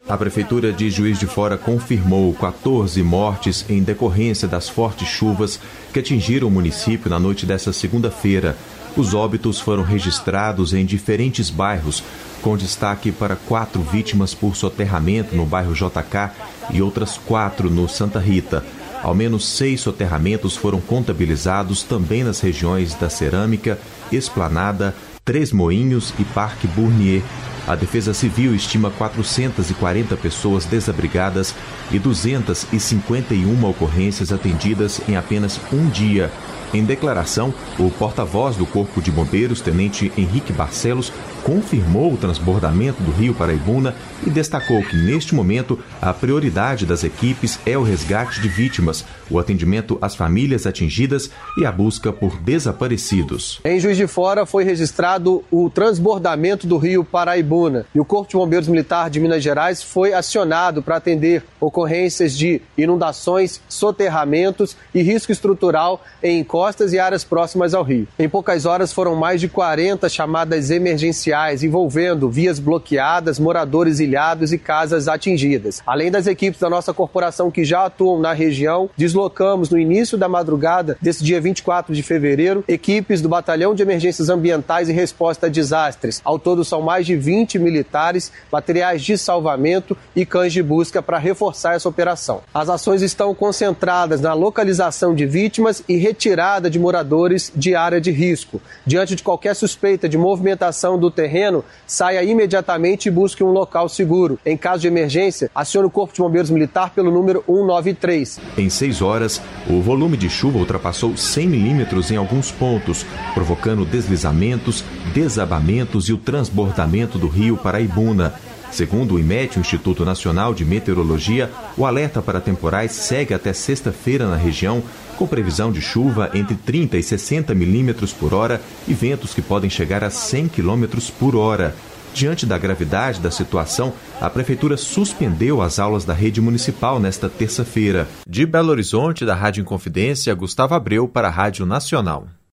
A Prefeitura de Juiz de Fora confirmou 14 mortes em decorrência das fortes chuvas que atingiram o município na noite desta segunda-feira. Os óbitos foram registrados em diferentes bairros, com destaque para 4 vítimas por soterramento no bairro JK e outras 4 no Santa Rita. Ao menos 6 soterramentos foram contabilizados também nas regiões da Cerâmica, Esplanada, Três Moinhos e Parque Bournier. A Defesa Civil estima 440 pessoas desabrigadas e 251 ocorrências atendidas em apenas um dia. Em declaração, o porta-voz do Corpo de Bombeiros, Tenente Henrique Barcelos, confirmou o transbordamento do Rio Paraibuna e destacou que, neste momento, a prioridade das equipes é o resgate de vítimas, o atendimento às famílias atingidas e a busca por desaparecidos. Em Juiz de Fora foi registrado o transbordamento do Rio Paraibuna e o Corpo de Bombeiros Militar de Minas Gerais foi acionado para atender ocorrências de inundações, soterramentos e risco estrutural em encostas e áreas próximas ao rio. Em poucas horas foram mais de 40 chamadas emergenciais envolvendo vias bloqueadas, moradores ilhados e casas atingidas. Além das equipes da nossa corporação que já atuam na região, deslocamos no início da madrugada desse dia 24 de fevereiro, equipes do Batalhão de Emergências Ambientais e Resposta a Desastres. Ao todo são mais de 20 militares, materiais de salvamento e cães de busca para reforçar essa operação. As ações estão concentradas na localização de vítimas e retirada de moradores de área de risco. Diante de qualquer suspeita de movimentação do terreno, saia imediatamente e busque um local seguro. Em caso de emergência, acione o Corpo de Bombeiros Militar pelo número 193. Em 6 horas, o volume de chuva ultrapassou 100 milímetros em alguns pontos, provocando deslizamentos, desabamentos e o transbordamento do Rio Paraibuna. Segundo o IMET, o Instituto Nacional de Meteorologia, o alerta para temporais segue até sexta-feira na região, com previsão de chuva entre 30 e 60 milímetros por hora e ventos que podem chegar a 100 quilômetros por hora. Diante da gravidade da situação, a Prefeitura suspendeu as aulas da rede municipal nesta terça-feira. De Belo Horizonte, da Rádio Inconfidência, Gustavo Abreu para a Rádio Nacional.